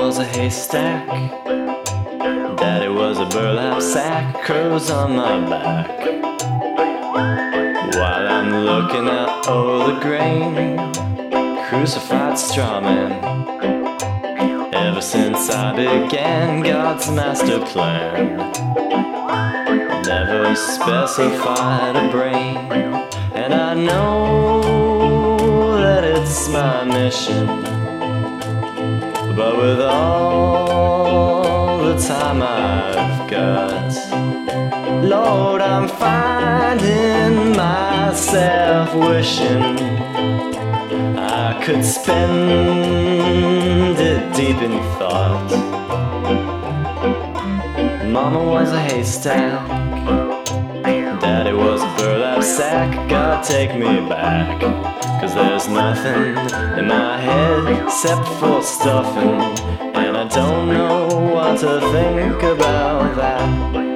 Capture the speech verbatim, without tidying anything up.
was a haystack, Daddy was a burlap sack, crows on my back. While I'm looking at all the grain, crucified straw man. Ever since I began God's master plan, never specified a brain. And I know that it's my mission, but with all the time I've got, Lord, I'm finding myself wishing I could spend it deep in thought. Mama was a haystack, Daddy was a burlap sack. God, take me back, 'cause there's nothing in my head except for stuffing, and I don't know what to think about that.